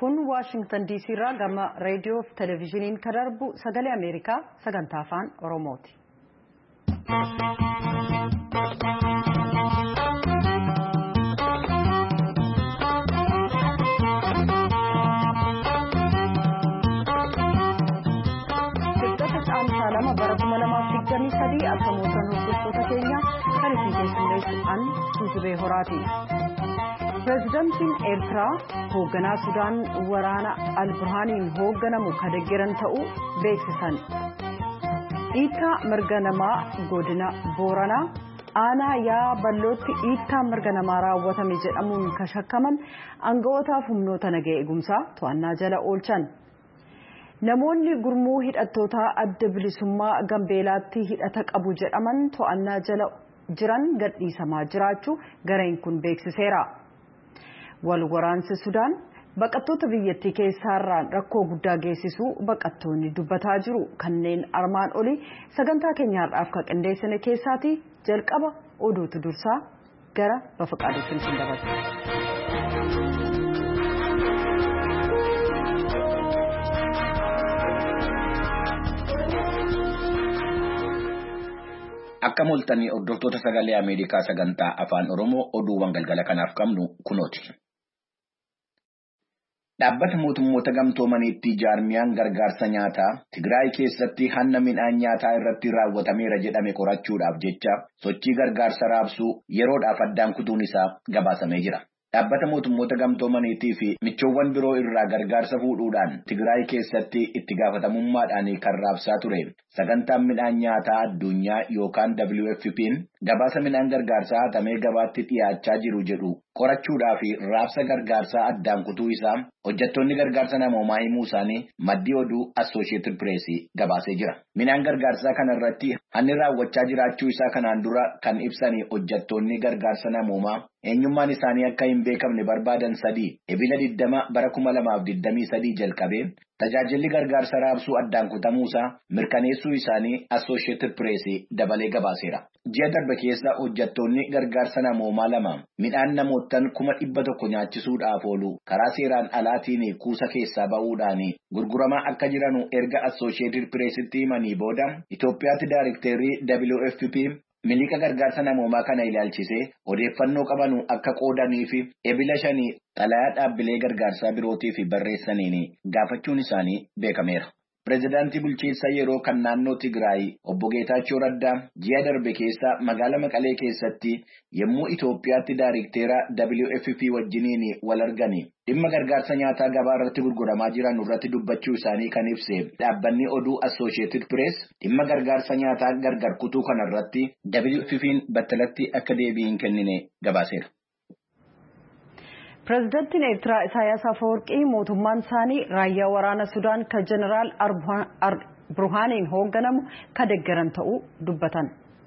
kun Washington DC irraa gama reediyoo fi televezyiiniin kan darbu sagalee Ameerikaa sagantaa afaan Oromooti. Lama bara 2023 akka mootan hordoftoota keenya kan isin keessummeessuudhaan Tuujubee Horaati. Pireezidaantiin Eertiraa hoogganaa Sudaan waraana Alburhaaniin hoogganamu kan deeggaran ta'uu beeksisan. Dhiittaa mirga namaa godina Booranaa aanaa yaa ballootti dhiittaa mirga namaa raawwatame jedhamuun kan shakkaman aanga'ootaaf humnoota nagaa eegumsaa to'annaa jala oolchan. Namoonni gurmuu hidhattoota adda bilisummaa Gambeelaatti hidhata qabu jedhaman to'annaa jala jiran gadhiisamaa jiraachuu gareen kun beeksiseera. Wal waraansi Sudaan baqattoota biyyattii keessaarraan rakkoo guddaa geessisuu baqattoonni dubbataa jiru. Kanneen armaan olii sagantaa keenyaadhaaf kan qindeessine keessaati jalqaba oduutu dursaa gara Bafaqaaduutiin sin dabarsa. Akka mul'atanii hordoftoota sagalee Ameerikaa sagantaa afaan Oromoo oduuwwan galgala kanaaf qabnu kunooti. Dhaabbata mootummoota gamtoomaniitti jaarmiyaan gargaarsa nyaataa Tigraay keessatti hanna midhaan nyaataa irratti raawwatameera jedhame qorachuudhaaf jecha sochii gargaarsa raabsuu yeroodhaaf addaan kutuun isaa gabaasamee jira. Dhaabbata mootummoota gamtoomaniitii fi michoowwan biroo irraa gargaarsa fuudhuudhaan Tigraay keessatti itti gaafatamummaadhaan kan raabsaa ture. Sagantaan midhaan nyaataa addunyaa yookaan WFP'n gabaasa midhaan gargaarsaa hatamee gabaatti dhiyaachaa jiru jedhu qorachuudhaa fi raabsa gargaarsaa addaan kutuu isaa hojjettoonni gargaarsa namoomaa himuu isaanii maddii oduu Associated Press gabaasee jira. Midhaan gargaarsaa kanarratti hanni raawwachaa jiraachuu isaa kanaan dura kan ibsanii hojjettoonni gargaarsa namoomaa eenyummaan isaanii akka hin beekamne barbaadan 3 ebila 20 bara 2023 jalqabee tajaajilli gargaarsa raabsuu addaan kutamuusaa mirkaneessuu isaanii Associated Press dabalee gabaaseera. Ji'a darbe keessa hojjettoonni gargaarsa namoomaa 2 midhaan namoottan 100,000 nyaachisuudhaaf oolu karaa seeraan alaatiin kuusa keessaa ba'uudhaan gurguramaa akka jiranu erga Associated Pressitti himanii booda Itoophiyaatti Daayirekteerri WFP miliika gargaarsa namoomaa kana ilaalchisee odeeffannoo qabanu akka qoodanii fi ebila 5 xalayaa dhaabbilee gargaarsaa birootiif barreessaniin gaafachuun isaanii beekameera. Pireezidaantii bulchiinsa yeroo kan naannoo Tigraay obbo Geetaachoo Raddaa ji'a darbe keessa magaalaa Maqalee keessatti yommuu Itoophiyaatti Daayirekteera WFP wajjiniin wal argani dhimma gargaarsa nyaataa gabaa irratti gurguramaa jiran irratti dubbachuu isaanii kan ibse dhaabbanni oduu Associated Press dhimma gargaarsa nyaataa gargar kutuu kanarratti WFP'n battalatti akka deebii hin kennine gabaaseera. Pireezidaantiin Eertiraa Isaayyaas Afeworqii mootummaan isaanii raayyaa waraana Sudaan kan Jeneraal Burhaaniin hoogganamu kan deeggaran ta'uu dubbatan.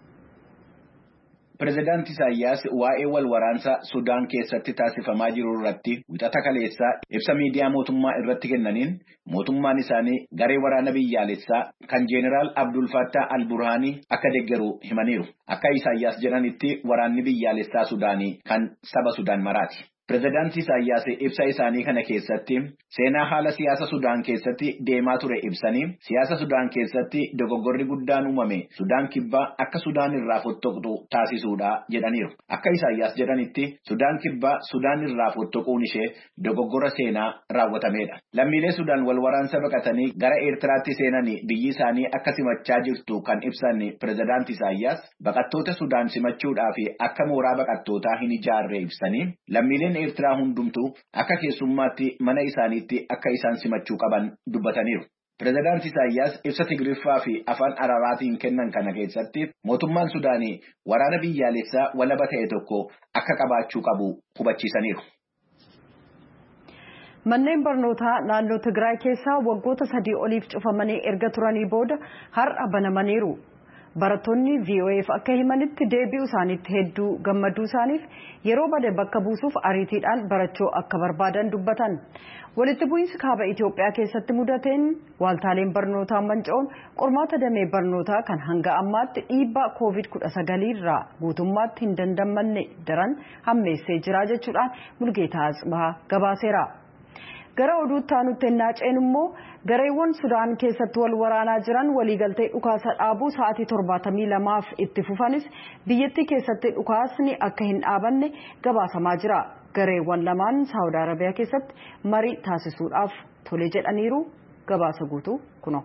Pireezidaantii Isaayyaas waa'ee wal waraansa Sudaan keessatti taasifamaa jiru irratti wixata kaleessaa ibsa miidiyaa mootummaa irratti kennaniin mootummaan isaanii garee waraana biyyaalessaa kan Jeneraal Abdul Fattah al-Burhaanii akka deeggaru himaniiru. Akka Isaayyaas jedhanitti waraanni biyyaalessaa Sudaanii kan saba Sudaan maraati. Pireezidaantii Isaayyaas ibsa isaanii kana keessatti seenaa haala siyaasa Sudaan keessatti deemaa ture ibsanii siyaasa Sudaan keessatti dogoggorri guddaan uumame Sudaan kibbaa akka Sudaan irraa fottoqxu taasisuudha jedhaniiru. Akka Isaayyaas jedhanitti Sudaan kibbaa Sudaan irraa fottoquun ishee dogoggora seenaa raawwatameedha. Lammiilee Sudaan wal waraansa baqatanii gara Eertiraatti seenanii biyyi isaanii akka simachaa jirtu kan ibsan Pireezidaantii Isaayyaas baqattoota Sudaan simachuudhaa fi akka mooraa baqattootaa hin ijaarre ibsanii lammiileen Eertiraa hundumtuu akka keessummaatti mana isaaniitti akka isaan simachuu qaban dubbataniiru. Pireezidaantii Isaayyaas ibsa Tigiriffaa fi afaan Arabaatiin kennan kana keessatti mootummaan Sudaanii waraana biyyaalessaa walaba ta'e tokko akka qabaachuu qabu hubachiisaniiru. Manneen barnootaa naannoo Tigraay keessaa waggoota 3 oliif cufamanii erga turanii booda har'a banamaniiru. Barattoonni VOA'f akka himanitti deebi'uu isaaniitti hedduu gammaduu isaaniif yeroo bade bakka buusuuf ariitiidhaan barachuu akka barbaadan dubbatan. Walitti bu'iinsi kaaba Itoophiyaa keessatti mudateen waaltaaleen barnootaa manca'uun qormaata damee barnootaa kan hanga ammaatti dhiibbaa COVID-19 irraa guutummaatti hin dandamanne daran hammeessee jira jechuudhaan Mulgeetaa Atsibaa gabaaseera. Gara oduutti aanutti naaceen immoo gareewwan Sudaan keessatti wal waraanaa jiran waliigaltee dhukaasa dhaabuu sa'aatii 72f itti fufanis biyyattii keessatti dhukaasni akka hin dhaabanne gabaasamaa jira. Gareewwan lamaan Saawud Arabiyaa keessatti marii taasisuudhaaf tole jedhaniiru. Gabaasa guutuu kuno.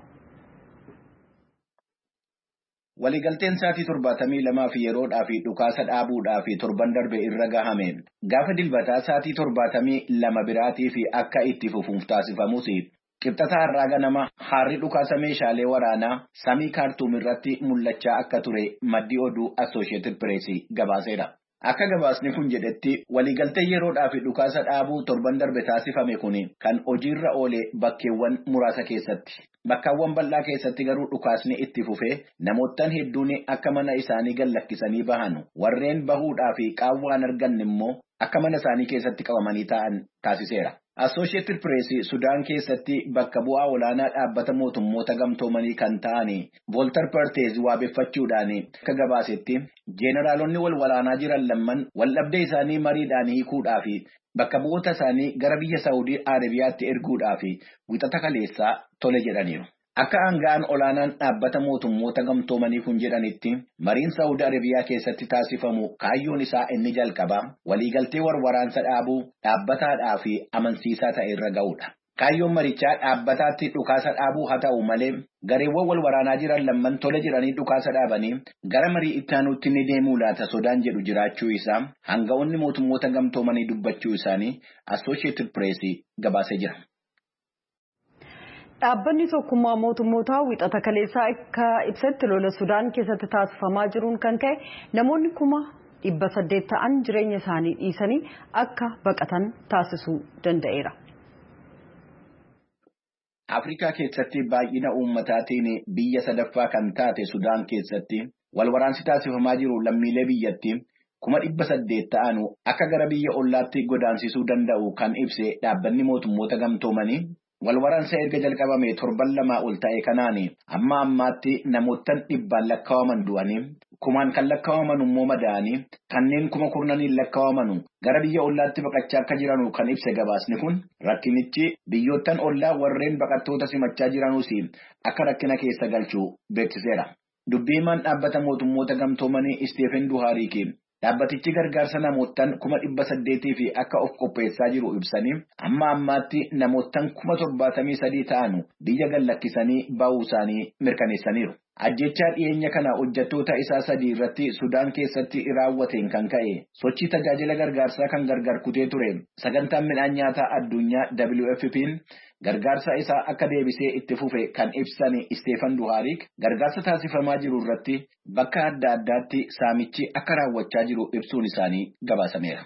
Waliigalteen sa'aatii 72 fi yeroodhaa fi dhukaasa dhaabuudhaa fi torban darbe irra gahame gaafa dilbataa sa'aatii 72 biraatii fi akka itti fufuuf taasifamus qibxataa har'aa ganama harri dhukaasa meeshaalee waraanaa samii kaartuum irratti mul'achaa akka ture maddi oduu Associated Press gabaaseera. Akka gabaasni kun jedhetti waliigaltee yeroodhaa fi dhukaasa dhaabuu torban darbe taasifame kun kan hojiirra oole bakkeewwan muraasa keessatti. Bakkaawwan bal'aa keessatti garuu dhukaasni itti fufee namoottan hedduun akka mana isaanii gallakkisanii bahan warreen bahuudhaa fi qaawwaan arganne immoo akka mana isaanii keessatti qabamanii ta'an taasiseera. Associated Press Sudaan keessatti bakka bu'aa olaanaa dhaabbata mootummoota gamtoomanii kan ta'an Volter Perthes waabeffachuudhaan akka gabaasetti jeeneraalonni wal waraanaa jiran lamman waldhabdee isaanii mariidhaan hiikuudhaa fi bakka bu'oota isaanii gara biyya Saawudii Arabiyaatti erguudhaa fi wixata kaleessaa tole jedhaniiru. Akka aanga'aan olaanaan dhaabbata mootummoota gamtoomanii kun jedhanitti mariin Saawudii Arabiyaa keessatti taasifamu kaayyoon isaa inni jalqabaa waliigaltee waraansa dhaabuu dhaabbataadhaa fi amansiisaa ta'e irra ga'uudha. Kaayyoon marichaa dhaabbataatti dhukaasa dhaabuu haa ta'u malee gareewwan wal waraanaa jiran lamman tole jedhanii dhukaasa dhaabanii gara marii itti aanuutti ni deemuu laata sodaan jedhu jiraachuu isaa aanga'oonni mootummoota gamtoomanii dubbachuu isaanii Associated Press gabaasee jira. Dhaabbanni tokkummaa mootummootaa wixata kaleessaa akka ibsetti lola Sudaan keessatti taasifamaa jiruun kan ka'e namoonni 800 ta'an jireenya isaanii dhiisanii akka baqatan taasisuu danda'eera. Afrikaa keessatti baay'ina uummataatiin biyya sadaffaa kan taate Sudaan keessatti wal waraansi taasifamaa jiru lammiilee biyyattii 800 ta'an akka gara biyya ollaatti godaansisuu danda'u kan ibse dhaabbanni mootummoota gamtoomanii. Wal waraansa erga jalqabame torban lamaa ol ta'e kanaan amma ammaatti namoottan 100 lakkaa'aman du'anii kumaan kan lakkaa'aman immoo madaa'anii kanneen 10,000 lakkaa'aman gara biyya ollaatti baqachaa akka jiran kan ibse gabaasni kun rakkinichi biyyoottan ollaa warreen baqattoota simachaa jiranuus akka rakkina keessa galchuu beeksiseera. Dubbiimaan dhaabbata mootummoota gamtoomanii Stephen Duhariiki dhaabbatichi gargaarsa namoottan 800 fi akka of qopheessaa jiru ibsanii amma ammaatti namoottan 73 ta'an biyya gallakkisanii ba'uu isaanii mirkaneessaniiru. Ajjechaa dhiyeenya kana hojjettoota isaa 3 irratti Sudaan keessatti raawwateen kan ka'e sochii tajaajila gargaarsaa kan gargar kutee ture sagantaan midhaan nyaataa addunyaa WFP'n gargaarsa isaa akka deebisee itti fufe kan ibsan Stephen Duhariik gargaarsa taasifamaa jiru irratti bakka adda addaatti saamichi akka raawwachaa jiru ibsuun isaanii gabaasameera.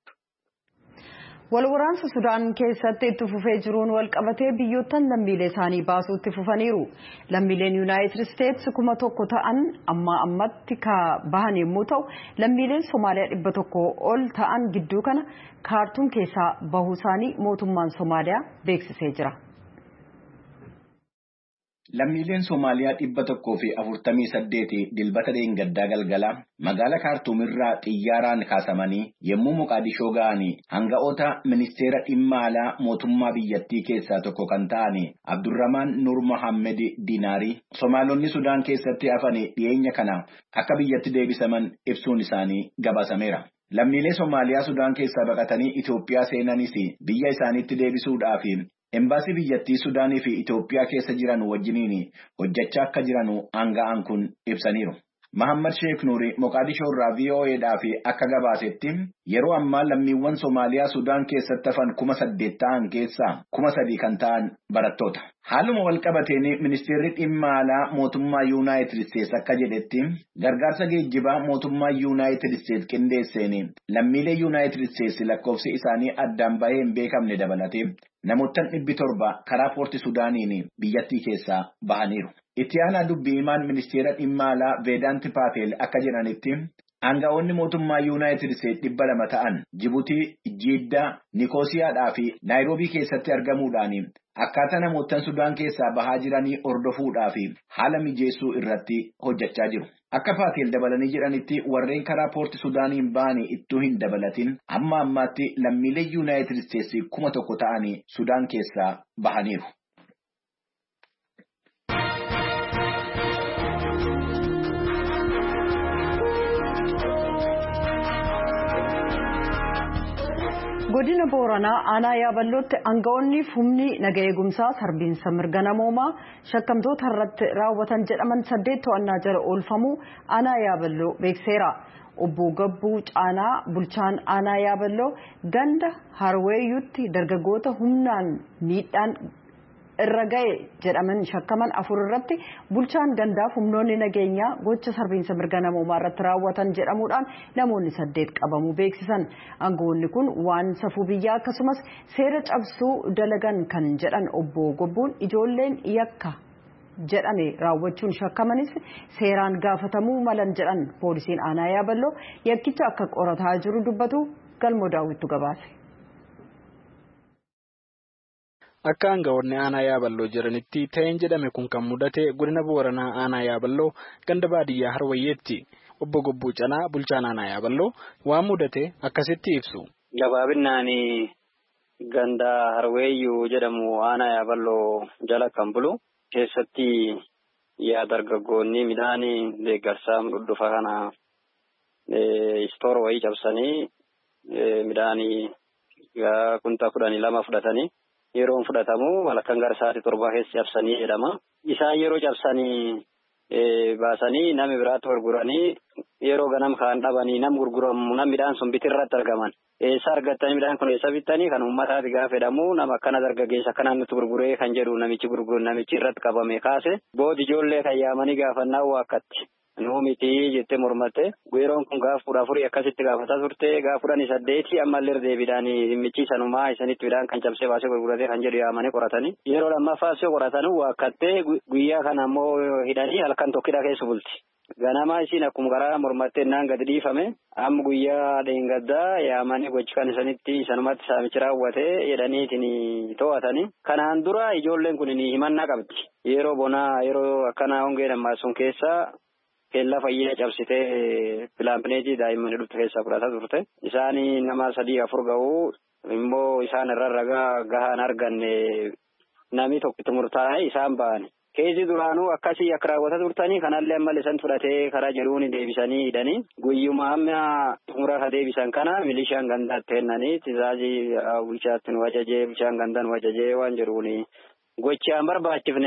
Wal waraansa Sudaan keessatti itti fufee jiruun wal qabatee biyyoottan lammiilee isaanii baasuu itti fufaniiru. Lammiileen United States 1,000 ta'an amma ammatti bahan yommuu ta'u lammiileen Somaaliyaa 100 ol ta'an gidduu kana kaartuum keessaa bahuu isaanii mootummaan Somaaliyaa beeksisee jira. Lammiileen Somaaliyaa 148 dilbata deengaddaa galgala magaala kaartuum irraa xiyyaaraan kaasamanii yommuu Moqaadishoo ga'anii hanga'oota ministeera dhimma alaa mootummaa biyyattii keessaa tokko kan ta'an Abdurrahman Nur Mohammed Dinaarii Somaalonni Sudaan keessatti hafanii dhiyeenya kana akka biyyatti deebisaman ibsuun isaanii gabaasameera. Lammiilee Somaaliyaa Sudaan keessaa baqatanii Itoophiyaa seenanis biyya isaaniitti deebisuudhaaf Embaasii biyyattii Sudaanii fi Itoophiyaa keessa jiran wajjiniin hojjechaa akka jiran aanga'aan kun ibsaniiru. Mahammad Sheikh Nuuri Moqaadishoo irraa VOA'dhaaf akka gabaasetti yeroo ammaa lammiiwwan Somaaliyaa Sudaan keessatti hafan 800 ta'an keessaa 3,000 kan ta'an barattoota. Haaluma wal qabateen ministeerri dhimma alaa mootummaa United States akka jedhetti gargaarsa geejjibaa mootummaa United States qindeesseen lammiilee United States lakkoofsi isaanii addaan bahee hin beekamne dabalatee namoottan 700 karaa poortii Sudaaniin biyyattii keessaa bahaniiru. Itti aanaa dubbii himaan ministeera dhimma alaa Veedaanti Paatel akka jedhanitti Aangawoonni mootummaa Yuunaayitid Isteetsi 200 ta'an Jibuutii, Jiddaa, Nikoosiyaadhaa fi Naayiroobii keessatti argamuudhaan akkaataa namoota Sudaan keessaa bahaa jiranii hordofuudhaa fi haala mijeessuu irratti hojjechaa jiru. Akka Faatil dabalanii jedhanitti warreen karaa poorti Sudaaniin ba'anii ittuu hin dabalatin amma ammaatti lammiilee Yuunaayitid Isteetsi 1,000 ta'anii Sudaan keessaa bahaniiru. Godina Booranaa aanaa Yaaballootti aangawoonni humni naga eegumsaa sarbiinsa mirga namoomaa shakkamtoota irratti raawwatan jedhaman 8 to'annaa jala oolfamuu aanaa Yaaballoo beekseera. Obbo Gabbuu Caanaa bulchaan aanaa Yaaballoo ganda Harweeyyutti dargaggoota humnaan miidhaan irra ga'e jedhaman shakkaman 4 irratti bulchaan gandaaf humnoonni nageenyaa gocha sarbiinsa mirga namoomaa irratti raawwatan jedhamuudhaan namoonni 8 qabamuu beeksisan. Aangawoonni kun waan safuu biyyaa akkasumas seera cabsuu dalagan kan jedhan obbo Gobbuun ijoolleen yakka jedhame raawwachuun shakkamanis seeraan gaafatamuu malan jedhan. Poolisiin aanaa Yaaballoo yakkicha akka qorataa jiru dubbatu Galmoo Daawwittu gabaase. Akka aangawoonni aanaa Yaaballoo jiranitti ta'een jedhame kun kan mudate godina Booranaa aanaa Yaaballoo ganda baadiyyaa Harwayyeetti. Obbo Gobbuu Canaa bulchaan aanaa Yaaballoo waan mudate akkasitti ibsu. Gabaabinaan ganda Harweeyyuu jedhamu aanaa Yaaballoo jala kan bulu keessatti yaa dargaggoonni midhaan deeggarsaa dhudhufa kana istoor wayii cabsanii midhaan kuntaa 12 fudhatanii. Yeroon fudhatamu malakkan gara sa'aatii 7 keessa cabsanii jedhama. Isaan yeroo cabsanii baasanii namni biraatti gurguranii yeroo ganam kaan dhabanii nam gurguramu nam midhaan sun bitirratti argaman. Eessa argattanii midhaan kun eessa bittanii kan uummataati gaafa jedhamu nama akkana dargaggeessa akkanaan nutti gurguree kan jedhu namichi irratti qabame kaase boodi ijoollee kan yaamanii gaafannaa waakkatti. Nuu miti jettee mormatte yeroon kun gaaf 14 akkasitti gaafataa turte gaaf 18 ammallee deebiidhaan dhimmichi sanumaa isanitti midhaan kan cabsee baasee gurguratee kan jedhu yaamanii qoratanii yeroo lammaffaa qoratanii waakkattee guyyaa kana ammoo hidhanii halkan tokkidha keessa bulti. Ganama isiin akkuma garaa mormattee naan gadi dhiifame amma guyyaa dheengaddaa yaamanii gochi kan isanitti sanumatti saamichi raawwatee jedhaniitiin to'atanii. Kanaan dura ijoolleen kun himannaa qabdi. Yeroo bonaa yeroo akkanaa hongee nammaasuun keessa keella fayyaa cabsitee pilaapineetii daa'imman dhufte keessaa fudhataa turte. Isaan nama 3-4 ga'uu immoo isaan irra ragaa gahaan arganne namni tokkitti murtaa'e isaan ba'ani. Keezi duraanuu akkasii akka raawwataa turtanii kanallee ammallee isaan fudhatee karaa jedhuun deebisanii hidhanii guyyuma amma xumura deebisan kana milishaan gandaatti kennanii tizaazii bulchaatti nu wajajee bulchaan gandaan wajajee waan jedhuuni. Gochaan barbaachifne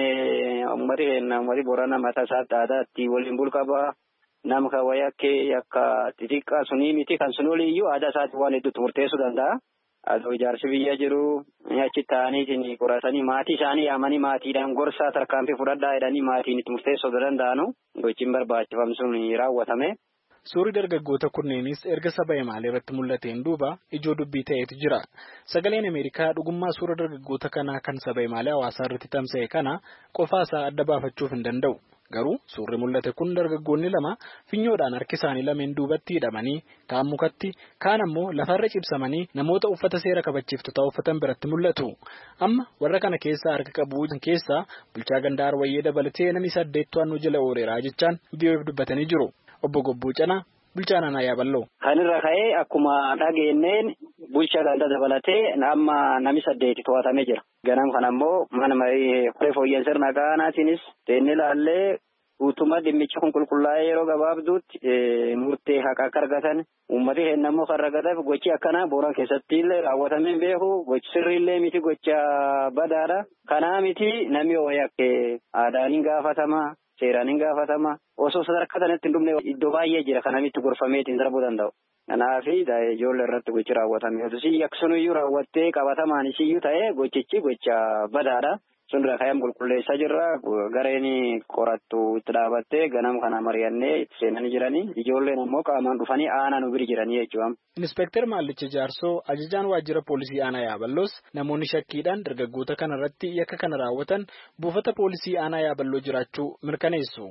ummati Booranaa mataa isaatti aadaatti waliin bulqaba nama kawwee akka xixiqqaa sunii miti kan sun oliiyyuu aadaa isaatti waan hedduutti murteessuu danda'a. Adoo ijaarsi biyya jiru achi ta'aniitiin qoratanii maatii isaanii yaamanii maatiidhaan gorsaa tarkaanfii fudhadhaa jedhanii maatiin itti murteessuu danda'anu gochiin barbaachifam sun raawwatame. Suurri dargaggoota kunneenis erga saba Himaalee irratti mul'ateen duuba ijoo dubbii ta'etu jira. Sagaleen Ameerikaa dhugummaa suura dargaggoota kanaa kan saba Himaalee hawaasaa irratti tamsa'e kana qofaasaa adda baafachuuf hin danda'u. Garuu suurri mul'ate kun dargaggoonni lama finyoodhaan harki isaanii lameen duubatti hidhamanii kaan mukatti kaan ammoo lafarra cibsamanii namoota uffata seera kabachiiftotaa uffatan biratti mul'atu. Amma warra kana keessaa harka qabu keessaa bulchaa gandaa Harwayyee dabalatee namni 8 to'annoo jala ooleeraa jechaan biyyoef dubbatanii jiru. Obbo Gobbuu Canaa bulchaan aanaa Yaaballoo. Kan irra ka'ee akkuma dhageenyeen bulchaa gandaa dabalatee amma namni 8 to'atamee jira. Ganam kan ammoo mana marii fooyyeen sirna qaanaatiinis teennee ilaallee utuma dhimmicha kun qulqullaa'ee yeroo gabaabduutti murtee haqa akka argatan uummati heddummoo kan argataaf gochi akkanaa Booran keessatti illee raawwatamee beeku gochi sirriillee miti gocha badaadha. Kanaa miti namni ooyakkee aadaaniin gaafatama. Seeraan gaafatama osoo sadarkaa kanatti hin dhumne iddoo baay'ee jira kan namitti gorfameetiin darbuu danda'u. Kanaaf ijoollee irratti gochi raawwatame yoo ta'u yaksunuyyuu raawwattee qabatamaan isiyyuu ta'ee gochichi gocha badaadha. Sun irraa ka'ee qulqulleessaa jirra gareen qorattu itti dhaabattee ganam kana mari'annee itti seenanii jiranii ijoolleen ammoo qaamaan dhufanii aanaa nu bira jiranii jechuudha. Inspektar Maallicha Jaarsoo ajajaan waajjira poolisii aanaa Yaaballoos namoonni shakkiidhaan dargaggoota kana irratti yakka kana raawwatan buufata poolisii aanaa Yaaballoo jiraachuu mirkaneessu.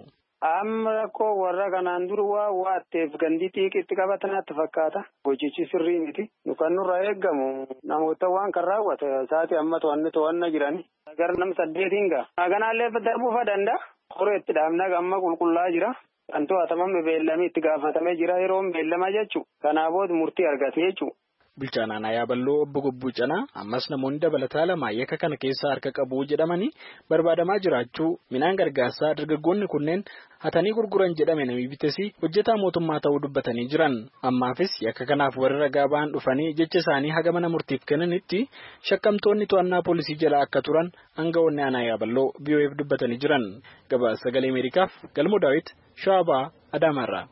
Amma rakkoo warra kanaan dura waa waatteef gandi xiiqitti qabatanaatti fakkaata. Hojichi sirrii miti. Kan nurraa eeggamu namoota waan kan raawwate isaati amma to'annaa jiran. Gara nam 8 ga'a. Kanaallee darbuufa danda'a. Horeetti dhaabnaa amma qulqullaa jira. Kan to'atamame beellamii itti gaafatamee jira yeroon beellama jechuudha. Kanaafuu murtii argate jechuudha. Bulchaan aanaa Yaaballoo obbo Gobbuu Canaa ammas namoonni dabalataa lama yakka kana keessaa harka qabu jedhamanii barbaadamaa jiraachuu midhaan gargaarsaa dargaggoonni kunneen hatanii gurguran jedhame namni bitesi hojjetaa mootummaa ta'uu dubbatanii jiran. Ammaafis yakka kanaaf warra ragaa ba'an dhufanii jecha isaanii haga mana murtiif kennanitti shakkamtoonni to'annaa poolisii jala akka turan aangawoonni aanaa Yaaballoo BOF dubbatanii jiran. Gabaasa Sagalee Ameerikaaf Galmoo Daawit Shawabaa Adaamaarraa.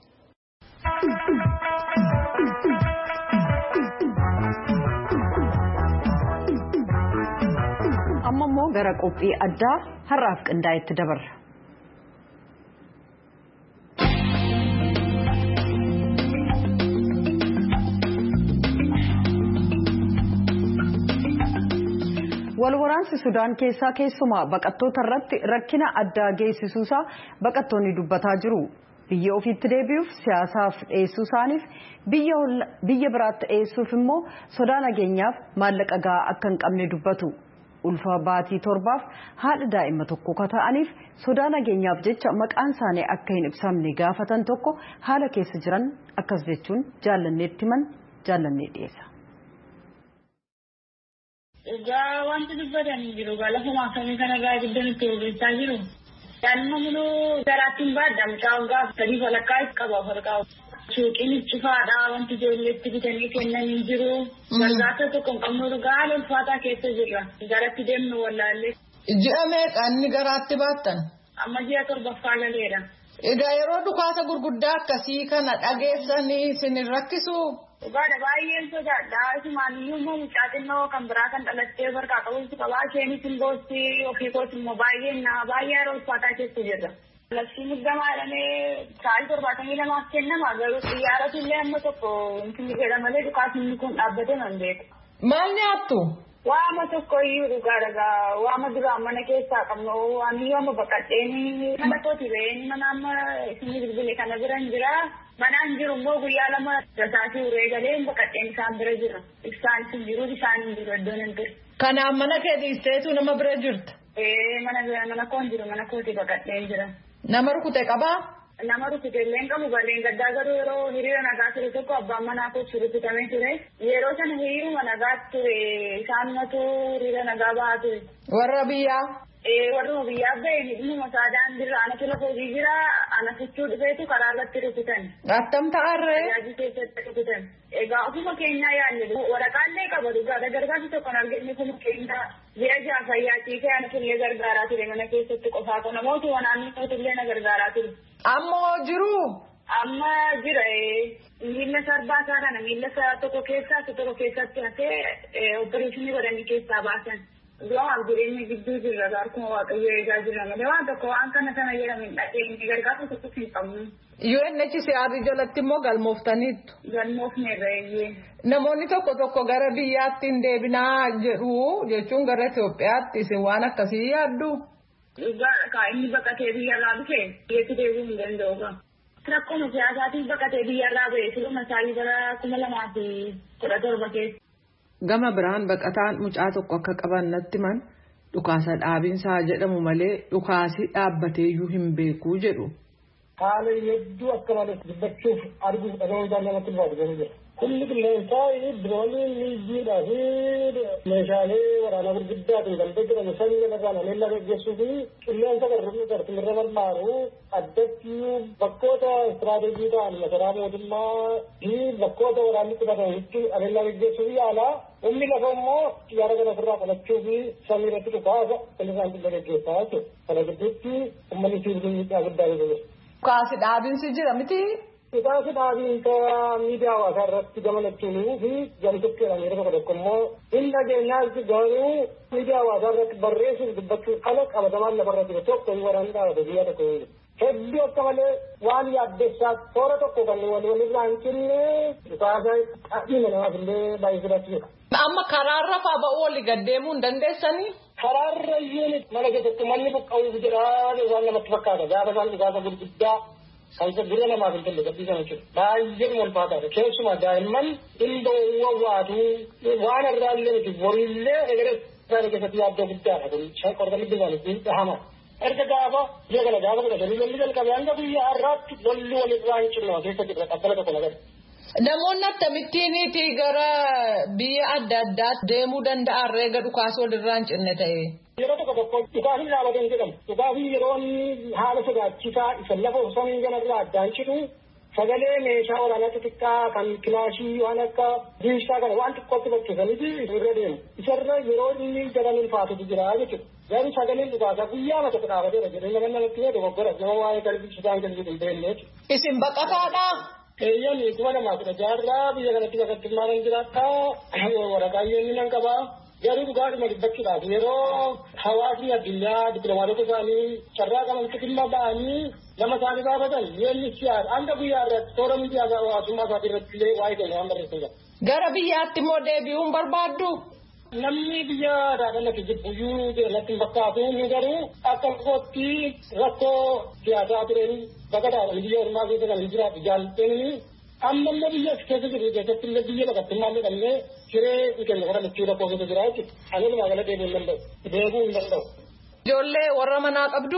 Amma immoo gara qophii addaa har'aaf qindaa'etti dabarra. Walwaraansi Sudaan keessaa keessumaa baqattoota irratti rakkina addaa geessisuusaa baqattoonni dubbataa jiru. Biyya ofiitti deebi'uuf siyaasaaf dhiyeessuu isaaniif biyya biraatti dhiyeessuuf immoo sodaa nageenyaaf maallaqa gahaa akka hin qabne dubbatu. Ulfa baatii 7 haadha daa'ima tokko kata'aniif sodaa nageenyaaf jecha maqaan isaanii akka hin ibsamne gaafatan tokko haala keessa jiran akkas jechuun jaallanneetti himan jaallannee dhiyeessa. Egaa wanti dubbatanii jiru lafa akkamii kanarraa gidduu itti hojjechaa jiru. Daa'ima muluu garaattiin baaddaa mucaan gaafa 3 walakkaa qaba farqaa. Suuqiin cufaadha wanti ijoolleetti bitanii kennanii jiru. Gargaarsa tokko hin qabnu gaala ulfaataa keessa jirra. Garatti deemnu wallaallee. Ji'a meeqa inni garaatti baattan? Amma ji'a 7ffaa galeera. Egaa yeroo dhukaasa gurguddaa akkasii kana dhageessanii isin rakkisu? Dhugaadha baay'een sodaadha. Isumaaniyyuu immoo mucaa xinnoo kan biraa kan dhalattee barqaa qabuutu qabaa. Isheenis hin boossi ofii kooti immoo baay'ee yeroo ulfaataa keessa jirra. Labsii muddamaa jedhamee sa'aatii 72 kennama garuu xiyyaaratu illee amma tokko inni jedha malee dhukaasni kun dhaabbatee nan beeku. Maal nyaattu? Waama tokko iyyuu dhugaadha waama duraan mana keessaa qabnu waan iyyuu amma baqadheenii mana kooti ba'een mana amma isinni bilbilee kana bira hin jira. Manaan jiru immoo guyyaa 2 rasaatii uree galee baqadheen isaan bira jira. Isaan hin jiru isaan hin jiru iddoon hin jiru. Kanaaf mana kee dhiisteetu nama bira jirta? Mana koon jiru mana kooti baqadheen jira. Nama rukute qabaa? Nama rukute illee hin qabu barreen gaddaa garuu yeroo hiriira nagaa ture tokko abbaan manaa kochi rukutamee ture. Yeroo sana hiriiruma nagaa ture isaanumatu hiriira nagaa bahaa ture. Warra biyyaa? Warra biyyaa ba'een dhimma saadaan dirra anatu lafa hojii jira ana fichuu dhufeetu karaa irratti rukutan. Attam ta'arree? Yaajii keessatti rukutan. Egaa ofuma keenyaa yaadne waraqaallee qaba dhugaadha gargaarsi tokko arginu kun keenya ji'a ja'a fayyaatii fi ana tullee gargaaraa ture mana keessatti qofaa kun namooti wanaanni tullee na gargaaraa ture. Ammoo jiru? Amma jira miila sarbaa isaa kana miila tokko keessatti hafee opereeshinii godhanii keessaa baasan. Du'aaf jireenya gidduu jirra harkuma waaqayyoo eegaa jirra malee waan tokko waan kana sana jedhamin dhaqee gargaarsa tokko hin qabnu. UNHCR jalatti immoo galmooftaniittu. Galmoofneerra eeyyee. Namoonni tokko gara biyyaatti hin deebinaa jedhu jechuun gara Itoophiyaatti isin waan akkasii yaaddu? Inni baqatee biyyarraa dhufe biyyeetti deebi'uu hin danda'u. Rakkoo siyaasaatiin baqatee biyyarraa ba'e siluma isaanii bara 2017 keessa. Gama biraan baqataan mucaa tokko akka qaban natti himan dhukaasa dhaabinsaa jedhamu malee dhukaasi dhaabbateeyyuu hin beekuu jedhu. Haala hedduu akka malee dubbachuuf arguuf dhaga'uudhaan namatti ulfaatu garuu jira. Kulli qilleensaa diroonii miidiidhaa fi meeshaalee waraanaa gurguddaatiin kan jedhamu samii irraan haleellaa gaggeessuu fi qilleensa gartumirra barbaaru addatti bakkoota istiraatejii ta'an masaraa mootummaa fi bakkoota waraanni qubatanitti haleellaa gaggeessuu fi yaalaa humni lafa immoo xiyyaara kana ofirraa qabachuu fi samii irratti dhukaasa qilleensa gaggeessaa jechuudha. Kana gidduutti uummanni siviilii miidhaa guddaa jira. Dhukaasi dhaabinsi jira miti? Dhukaasi dhaabinsa miidiyaa hawaasaa irratti gamalachuunii fi gamtokkeedhaan yeroo tokko immoo hin dhageenyaatti garuu miidiyaa hawaasaa irratti barreessuuf dubbachuu ala qabatamaan lafarra jiru tokko waraanni dhaabate biyya tokko hin jiru. Hedduu akka malee waan yaaddessaa toora tokko kan walirraa hin cinne dhukaasa dhiima namaaf illee baay'ee fudhatu jira. Amma karaarra fa'aa ba'uu walii gad deemuu hin dandeessanii? karaarra iyyuu mana keessatti manni buqqa'uuf jedhaa waan namatti fakkaata gaafa isaan dhugaasa gurguddaa kan gurra namaaf hin tolle gadhiisan jechuudha. Baay'ee ulfaataadha. Keessumaa daa'imman dhimma waatu waan irraa illee miti boriillee egeree isaanii keessatti yaaddoo guddaadha kun qorqalli isaanii dhahama. Erga gaafa biyya kana gaafa godhatanii lolli jalqabe hanga guyyaa har'aatti lolli walirraa hin cinnoo keessa jira qabbala tokko nagari. Namoonni akkamittiiniiti gara biyya adda addaatti deemuu danda'an reega dhukaasa walirraa hin cinne ta'e. Yeroo tokko dhukaasni dhaabateen jedhamu. Dhukaasni yeroo haala sodaachisaa isa lafa osoo ganarraa addaan citu sagalee meeshaa waraanaa xixiqqaa kan kilaashii waan akka diishaa kana waan xiqqootti bakkeessaniiti irra deemu. Isarra yeroo inni jaran ulfaatutu jira jechuudha. Garuu sagaleen dhukaasaa guyyaa tokko dhaabateera jedhee namatti yoo dogoggora nama waa'ee kalbiisaan kan jedhu hin beekne jechuudha. Isin baqataadhaa? Eeyyanii 2016 biyya kanatti bakka maalan jiraattaa waraqaa inni nan qabaa. Garuu dhugaadhuma dubbachuudhaaf yeroo hawaasni addunyaa dippiloomaatota isaanii carraa qaban xiqqimma ba'anii nama isaanii gaafatan yeroo siyaasa hanga guyyaa irratti toora miidiyaa hawaasummaa isaatii irratti illee waa'ee kennu waan barreessan jira. Gara biyyaatti immoo deebi'uun barbaaddu? Namni biyya daadhannatti jibbuyyuu irratti hin fakkaatu ni garuu akka kootti rakkoo siyaasaa tureen baqataadhaan biyya ormaa keessa kan jiraatu jaallatanii amma illee biyya keessa jiru keessatti illee biyya baqattummaa jedhamee siree kennu kana michuu rakkoo keessa jira jechuudha. Ani dhumaa gala deebi'uu hin danda'u. Deebi'uu hin danda'u. Ijoollee warra manaa qabdu?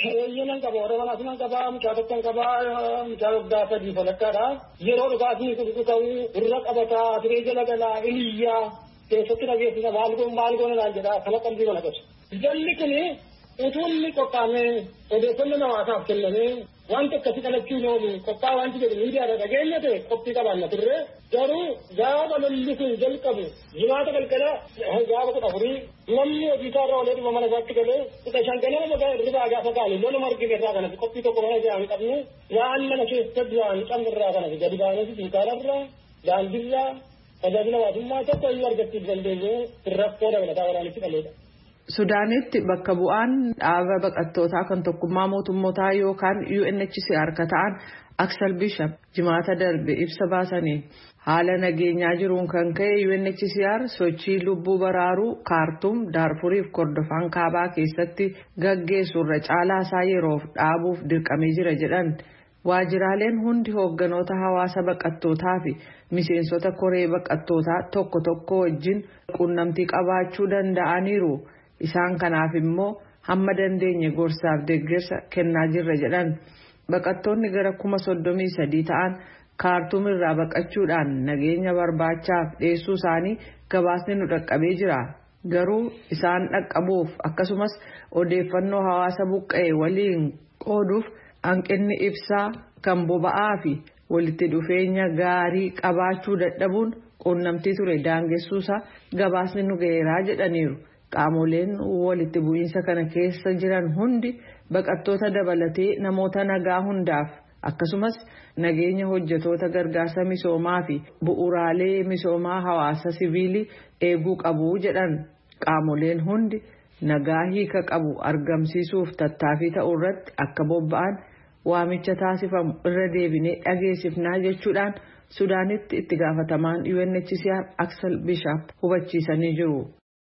Nan qaba warra manaas nan qaba mucaa tokkon qaba mucaa waggaa 3 falakkaadha. Yeroo dhugaasni kun ta'u irra qabataa siree jala galaa iliyyaa keessatti dhageessisa maal goona naan jedha kana qalbii mana qabsa. Jalli kuni utuu inni qophaa'ee odeeffannoo namaasaaf kennamee wanta akkasii qalachuu hin oolu qophaa'a wanti jedhu miidiyaadha dhageenya ta'e qophii qabaanna turre garuu gaafa lolli kun jalqabu jimaata galgala gaafa 14 namni hojii isaa irra olee dhuma mana isaatti galee 15 nama irraa gaafa kaane lola margi irraa kanatti qophii tokko mana isaa hin qabne waan mana keessa duraan camurraa kanatti gadi baanees dunkaanarraa daandiirraa tajaajila waajjirummaa tokko iyyuu argachuuf dandeenyu rakkoo dabalataa waraanitti dhaleedha. Sudaanitti bakka bu'aan dhaaba baqattootaa kan tokkummaa mootummootaa yookaan UNHCR ka ta'an Aksel Bishop jimaata darbe ibsa baasaniin haala nageenyaa jiruun kan ka'e UNHCR sochii lubbuu baraaruu Kaartum, Daarfurii fi Kordofaan kaabaa keessatti gaggeessurra caalaa isaa yeroof dhaabuuf dirqamee jira jedhan. Waajjiraaleen hundi hoogganoota hawaasa baqattootaa fi miseensota koree baqattootaa tokko tokko wajjin quunnamtii qabaachuu danda'aniiru. Isaan kanaaf immoo hamma dandeenye gorsaaf deeggarsa kennaa jirra jedhan. Baqattoonni gara 33,000 ta'an Kaartum irraa baqachuudhaan nageenya barbaachaaf dhiyeessuu isaanii gabaasni nu dhaqqabee jira. Garuu isaan dhaqqabuuf akkasumas odeeffannoo hawaasa buqqa'e waliin qooduuf hanqinni ibsaa kan boba'aa fi walitti dhufeenya gaarii qabaachuu dadhabuun quunnamtii ture daangessuusaa gabaasni nu ga'eeraa jedhaniiru. Qaamoleen walitti bu'iinsa kana keessa jiran hundi baqattoota dabalatee namoota nagaa hundaaf akkasumas nageenya hojjetoota gargaarsa misoomaa fi bu'uuraalee misoomaa hawaasa siviilii eeguu qabu jedhan. Qaamoleen hundi nagaa hiika qabu argamsiisuuf tattaaffii ta'uu irratti akka bobba'an waamicha taasifamu irra deebinee dhageessifnaa jechuudhaan Sudaanitti itti gaafatamaan UNHCR Aksel Bishop hubachiisanii jiru.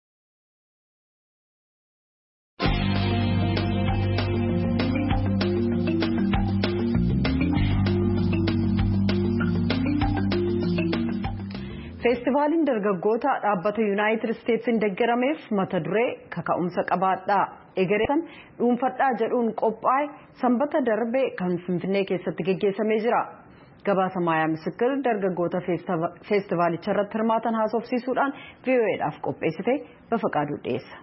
Feestivaaliin dargaggoota dhaabbata Yuunaayitid Isteetsiin deeggarameef mata duree kaka'umsa qabaadhaa egereessan dhuunfadhaa jedhuun qophaa'e sanbata darbe kan Finfinnee keessatti geggeessamee jira. Gabaasa Maayaa Misikir dargaggoota feestivaalicha irratti hirmaatan haasofsiisuudhaan VOA'dhaaf qopheessite Bafaqaaduu dhiyeessa.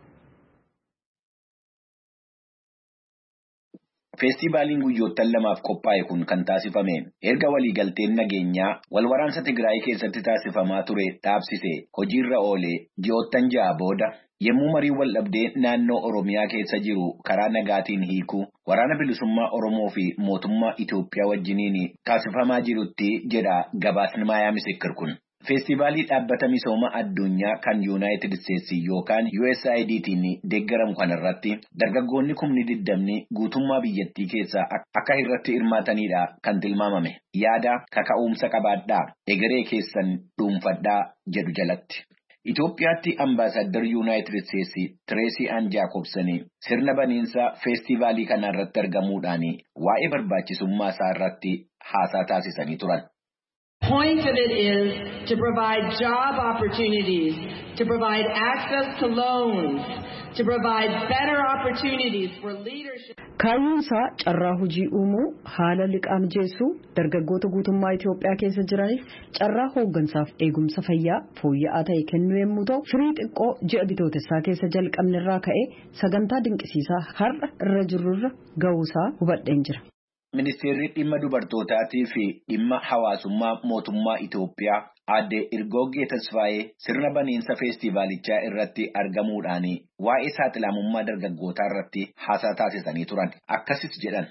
Feestivaaliin guyyoottan lamaaf qophaa'e kun kan taasifame erga waliigalteen nageenyaa walwaraansa Tigraay keessatti taasifamaa ture dhaabsise hojiirra oolee ji'oottan 6 booda yommuu marii waldhabdee naannoo Oromiyaa keessa jiru karaa nagaatiin hiikuu waraana bilisummaa Oromoo fi mootummaa Itoophiyaa wajjiniin taasifamaa jirutti jedha gabaasni Maayaa Misikir kun. Feestivaalii dhaabbata misooma addunyaa kan Yuunaayitid Isteetsi yookaan USAIDtiin deeggaramu kanarratti dargaggoonni 20 guutummaa biyyattii keessaa akka irratti hirmaatanidha kan tilmaamame. Yaada kaka'umsa qabaadhaa egeree keessan dhuunfadhaa jedhu jalatti. Itoophiyaatti ambaasaddar Yuunaayitid Isteetsi Tireesii Aan Jaakobsan sirna baniinsa feestivaalii kana irratti argamuudhaan waa'ee barbaachisummaa isaa irratti haasaa taasisanii turan. Point of it is to provide job opportunities, to provide access to loans, to provide better opportunities for leadership. Kaayyoonsaa carraa hojii uumuu, haala liqaa mijeessuu, dargaggoota guutummaa Itoophiyaa keessa jiraniif carraa hooggansaaf eegumsa fayyaa fooyya'aa ta'e kennuu yommuu ta'u, firii xiqqoo ji'a bitootessaa keessa jalqabnerraa ka'ee sagantaa dinqisiisaa har'a irra jirurra ga'uusaa hubadheen jira. Ministeerri dhimma dubartootaatii fi dhimma hawaasummaa mootummaa Itoophiyaa Aadde Irgoggee Tasfaayee sirna baniinsa feestivaalichaa irratti argamuudhaan waa'ee saaxilamummaa dargaggootaa irratti haasaa taasisanii turan. Akkasis jedhan.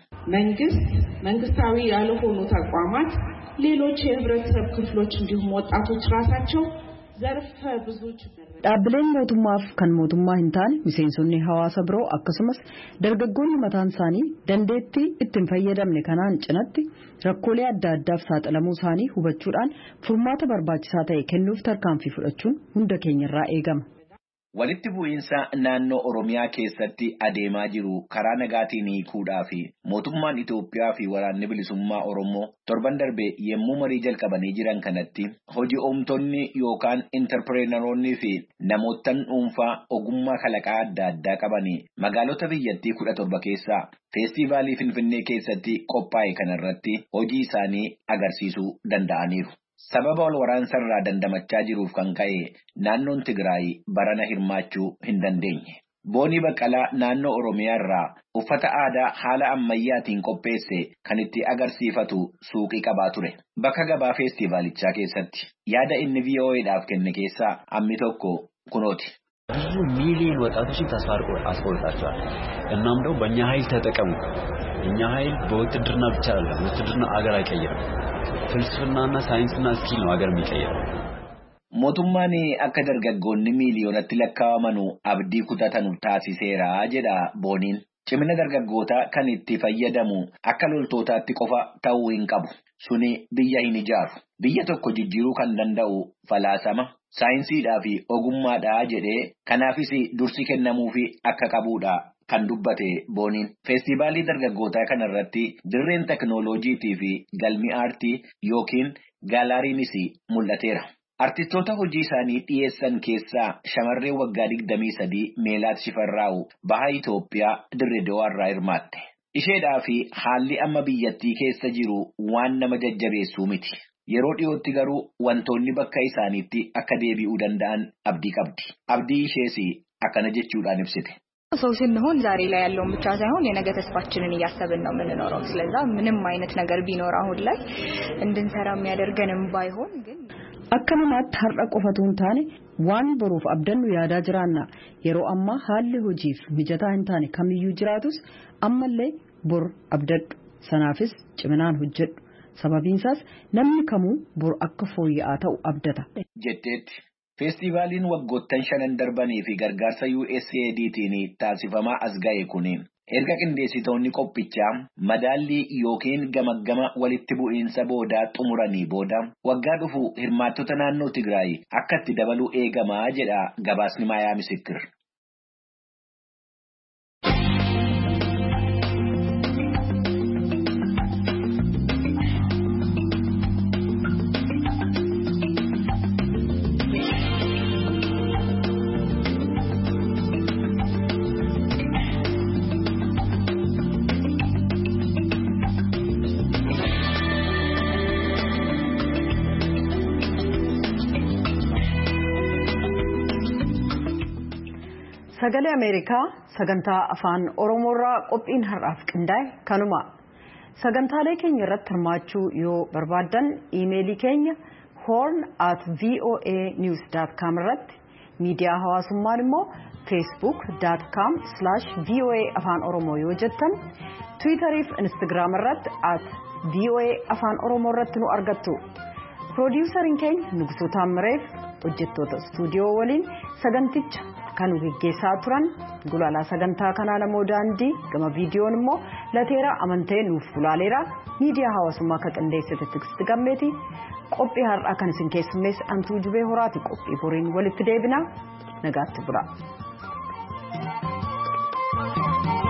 መንግስታዊ ያልሆኑ ተቋማት ሌሎች የህብረተሰብ ክፍሎች እንዲሁም ወጣቶች ራሳቸው ዘርፈ ብዙ dhaabbileen mootummaaf kan mootummaa hin taane miseensonni hawaasa biroo akkasumas dargaggoonni mataan isaanii dandeettii ittiin fayyadamne kanaan cinatti rakkoolee adda addaaf saaxilamuu isaanii hubachuudhaan furmaata barbaachisaa ta'e kennuuf tarkaanfii fudhachuun hunda keenyarraa eegama. Walitti bu'iinsa naannoo Oromiyaa keessatti adeemaa jiru karaa nagaatiin hiikuudhaa fi mootummaan Itoophiyaa fi waraanni bilisummaa Oromoo torban darbe yemmuu marii jalqabanii jiran kanatti hojii oomtoonni yookaan intarpireneroonni fi namoottan dhuunfaa ogummaa kalaqaa adda addaa qabanii magaalota biyyattii 17 keessaa feestivaalii Finfinnee keessatti qophaa'e kanarratti hojii isaanii agarsiisuu danda'aniiru. Sababa wal waraansarraa dandamachaa jiruuf kan ka'e naannoon Tigraay barana hirmaachuu hin dandeenye. Boonii Baqqalaa naannoo Oromiyaa irraa uffata aadaa haala ammayyaatiin qopheesse kan itti agarsiifatu suuqii qabaa ture. Bakka gabaa feestivaalichaa keessatti yaada inni VOA'dhaaf kenne keessaa ammi tokko kunooti. ብዙ ሚሊዮን ወጣቶችን ተስፋ አስቆርጣቸዋል። እናም ደግሞ በእኛ ኃይል ተጠቀሙ። እኛ ኃይል በውትድርና ብቻ አይደለም፣ ውትድርና አገር አይቀይርም። ፍልስፍናና ሳይንስና ስኪል ነው አገር የሚቀይረው። mootummaan akka dargaggoonni miiliyoonatti lakkaa'amanu abdii kutatan taasiseera jedha Booniin. Cimina dargaggootaa kan itti fayyadamu akka loltootaatti qofa ta'uu hin qabu. Suni biyya hin ijaaru. Biyya tokko jijjiiruu kan danda'u falaasama, saayinsiidhaa fi ogummaadhaa jedhee kanaafis dursi kennamuufi akka qabuudha kan dubbate Booniin. Feestivaalii dargaggootaa kanarratti dirreen teknooloojiitii fi galmi aartii yookiin gaalaariinis mul'ateera. Artistoota hojii isaanii dhiyeessan keessaa shamarree waggaa 23 Meelaat Shifarraa'u baha Itoophiyaa Dirree Dawaarraa hirmaatte. Isheedhaa fi haalli amma biyyattii keessa jiru waan nama jajjabeessuu miti. Yeroo dhiyootti garuu wantoonni bakka isaaniitti akka deebi'uu danda'an abdii qabdi. Abdii ishees akkana jechuudhaan ibsite. ሰው ስንሆን ዛሬ ላይ ያለውን ብቻ ሳይሆን የነገ ተስፋችንን እያሰብን ነው የምንኖረው። ስለዚህ ምንም አይነት ነገር ቢኖር አሁን ላይ እንድንሰራ የሚያደርገንም ባይሆን ግን akkanumatti har'a qofatu hin taane waan boruuf abdannu yaadaa jiraanna. Yeroo ammaa haalli hojiif mijataa hin taane kamiyyuu jiraatus ammallee bor abdadhu, sanaafis ciminaan hojjedhu. Sababiinsaas namni kamuu bor akka fooyya'aa ta'u abdata jetteetti. Feestivaaliin waggoottan 5 darbanii fi gargaarsa USAIDtiin taasifamaa as ga'e kuni erga qindeessitoonni qophichaa madaallii yookiin gamaggama walitti bu'iinsa boodaa xumuranii booda waggaa dhufu hirmaattota naannoo Tigraay akka itti dabaluu eegamaa jedha gabaasni Maayaa Misikir. Sagalee Ameerikaa sagantaa afaan Oromoorraa qophiin har'aaf qindaa'e kanuma. Sagantaalee keenya irratti hirmaachuu yoo barbaaddan iimeelii keenya horn@voanews.com irratti, miidiyaa hawaasummaan immoo facebook.com/voa afaan oromoo yoo jettan, tiwiitarii fi instagram irratti @voa afaan oromoo irratti nu argattu. Piroodyuusariin keenya Nugusuu Taammireef hojjettoota istuudiyoo waliin saganticha kan gaggeessaa turan gulaalaa sagantaa kanaa namoo daandii gama viidiyoon immoo lateeraa amantee nuuf gulaaleera miidiyaa hawaasummaa akka qindeessite Tiksiti Gammeeti qophii har'aa kan isin keessummeesse Antuu Jubee Horaati qophii boriin walitti deebina nagaatti bula.